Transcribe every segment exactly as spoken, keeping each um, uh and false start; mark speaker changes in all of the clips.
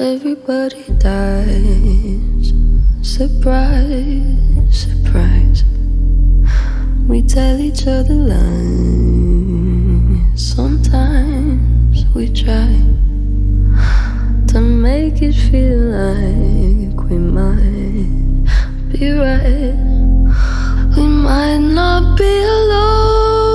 Speaker 1: Everybody dies. Surprise, surprise. We tell each other lies. Sometimes we try to make it feel like we might be right. We might not be alone.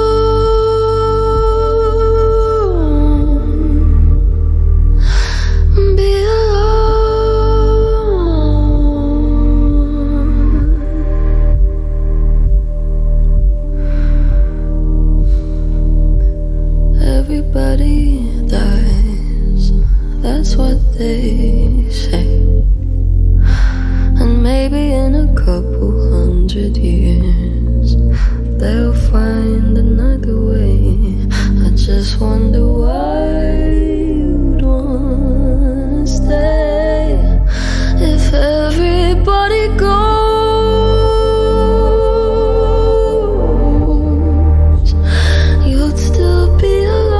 Speaker 1: Everybody dies, that's what they say. And maybe in a couple hundred years they'll find another way. I just wonder why you'd wanna stay. If everybody goes, you'd still be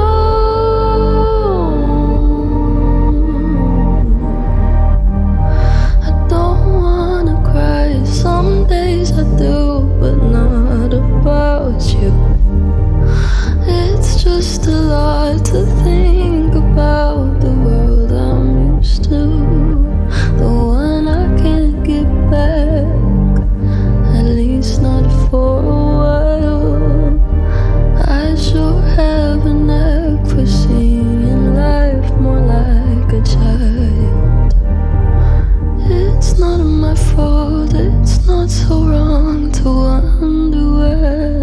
Speaker 1: you. It's just a lot to think about. The world I'm used to, the one I can't get back, at least not for a while. I sure have a knack for seeing life more like a child. It's not my fault, it's not so wrong to wonder why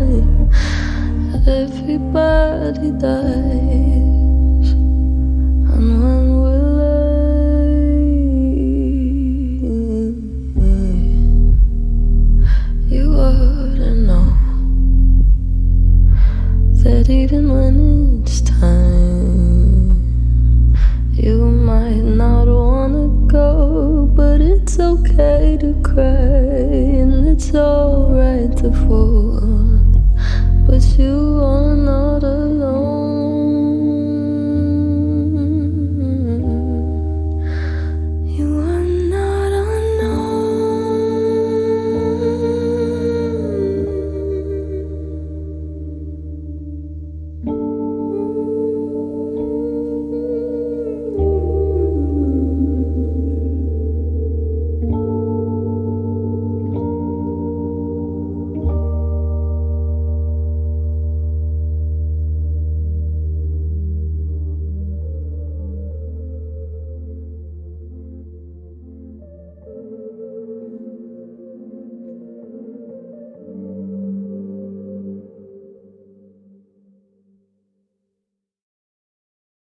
Speaker 1: everybody dies. And when will I? You ought to know that even when it's time, you might not wanna go, but it's okay to cry, and it's alright to fall. But you